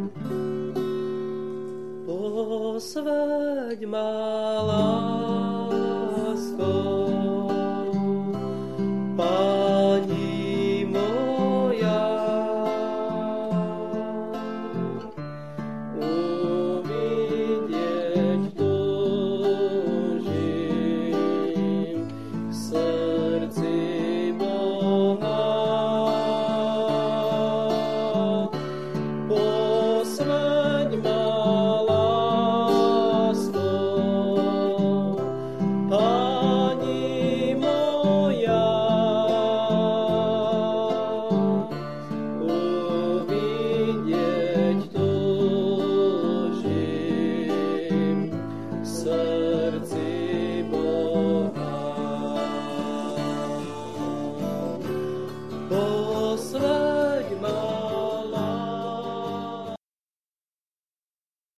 Posväť ma, lásko, Pani moja, uvidieť túžim v srdci Boha. Posväť